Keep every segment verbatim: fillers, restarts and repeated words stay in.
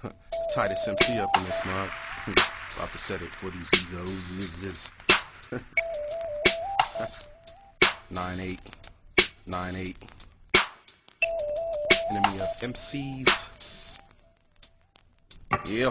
Tightest M C up in this mug. About to set it for these Ezos. nine eight. nine eight. Enemy of M Cs. Yeah.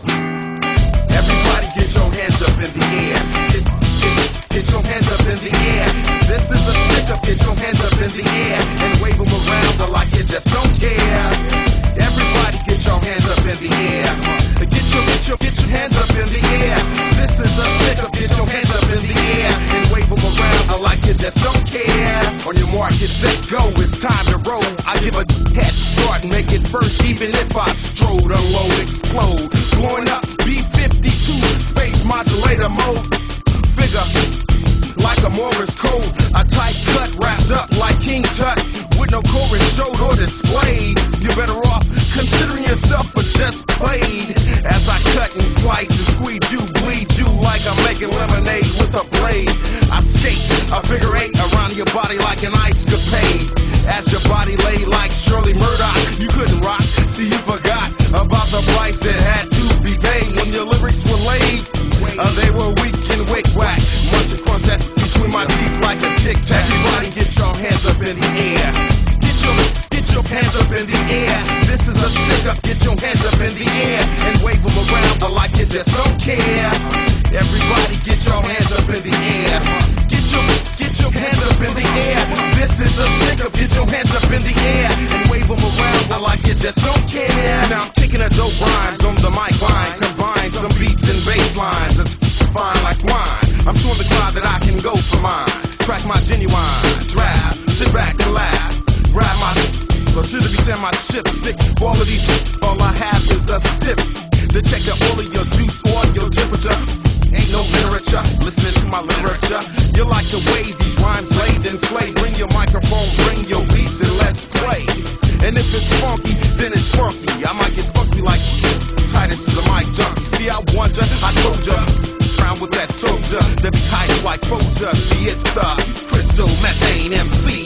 Everybody get your hands up in the air. Get, get, get your hands up in the air. This is a stick up, get your hands up in the air. And wave them around but like you just don't care. Everybody get your hands up in the air. Get your, get your, get your hands up in the air. This is a stick up, get your hands up in the air. And wave them around but like you just don't care. On your mark, get set, go, it's time to roll. I give a head start and make it first, even if I strode, unload, explode. Blowing up B fifty-two, space modulator mode. Figure like a Morris code, a tight cut wrapped up like King Tut, with no chorus showed or displayed. You're better off considering yourself a just played. As I cut and slice and squeeze you, bleed you like I'm making lemonade with a blade. I skate a figure eight around your body like an ice capade. As your body lay like Shirley Murdoch, you couldn't rock, see you forgot about the price that had to be paid when your lyrics were laid. Uh, they were weak and wick whack, once across that between my teeth like a tic tac. Everybody get your hands up in the air. Get your, get your hands up in the air. This is a stick up, get your hands up in the air. And wave them around but like you just don't care. Everybody get your hands up in the air. Get your, get your hands up in the air. This is a stick up, get your hands up in the air. And wave them around but like you just don't care. So now I'm kicking a dope rhymes on the mic line. Combine some beats and bass lines. It's fine like wine. I'm showing the crowd that I can go for mine. Crack my genuine, draft, sit back and laugh. Grab my, or should it be saying my ship stick? For all of these, all I have is a stick. Detect all of your juice or your temperature. Ain't no literature, listening to my literature. You like the way these rhymes laid and slayed. Bring your microphone, bring your beats and let's play. And if it's funky, then it's funky. I might get funky like Titus is a mic junkie. See, I wonder, I told ya. Round with that soldier, that be high like soldier. See, it's the crystal methane M C.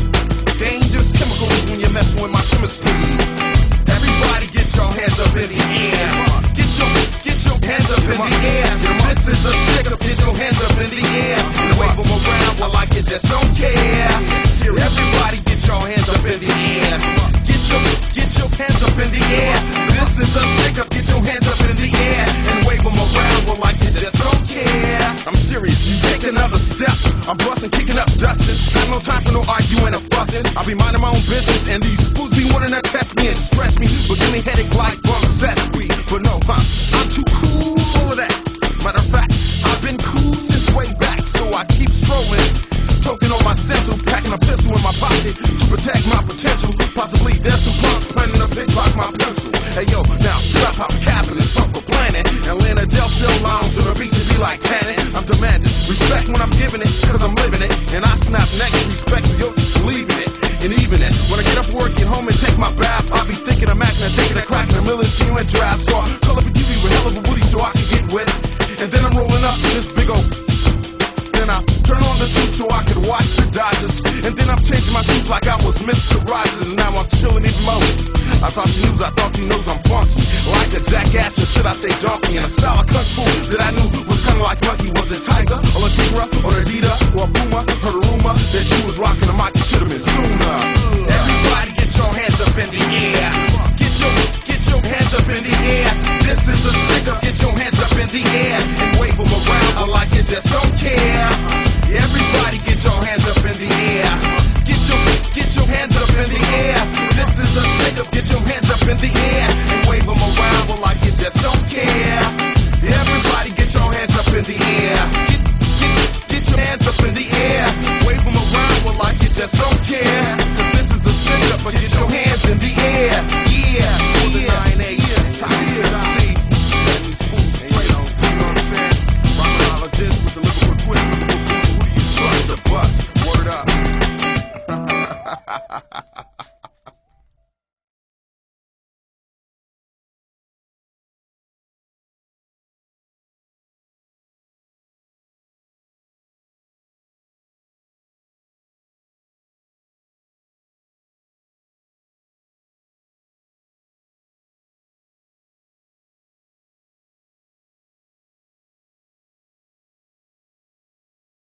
Dangerous chemicals when you're messing with my chemistry. Everybody get your hands up in the air. Get your, get your hands up in the air. This is a stick up, get your hands up in the air. And wave them around well like you just don't care. Everybody get your hands up in the air. Get your, get your hands up in the air. This is a stick up, get your hands up in the air. And wave them around well like you just don't care. I'm serious, you take another step. I'm busting, kicking up, dusting. Got no time for no arguing or fussing. I'll be minding my own business, and these fools be wanting to test me and stress me, but give me headache like bum sesame. But no, huh? I'm too cool for that. Matter of fact, I've been cool since way back, so I keep strolling, toking on my stencil, packing a pistol in my pocket to protect my potential. Possibly there's some punks planning to pickpocket my pencil. Hey yo, now shut up, capitalist, pump a planet, and land a jail cell lounge on the beach and be like tanning. I'm demanding respect when I'm giving it, cause I'm living it, and I snap next, respect for you believing it. And even it, when I get up work, get home and take my bath, I'll be thinking of macking and thinking of cracking a million genuine draft. So I call up a U V with hell of a woody so I can get wet. And then I'm rolling up in this big old. Then I turn on the tube so I could watch the Dodgers. And then I'm changing my shoes like I was Mister Rogers. And now I'm chilling even more. I thought you knew, I thought you knows I'm funky. Like a jackass, or should I say donkey? And a style of kung fu that I knew was kinda like monkey. Was it Tiger, or a Tigra, or a Dita, or a Puma? Heard a rumor that you was rocking the mic, you should've been sooner. Everybody get your hands up in the air. Get your, get your hands up in the air. This is a stick up, get your hands up in the air. And wave them around like you just don't care. Everybody get your hands up in the air. Get your, get your hands up in the air.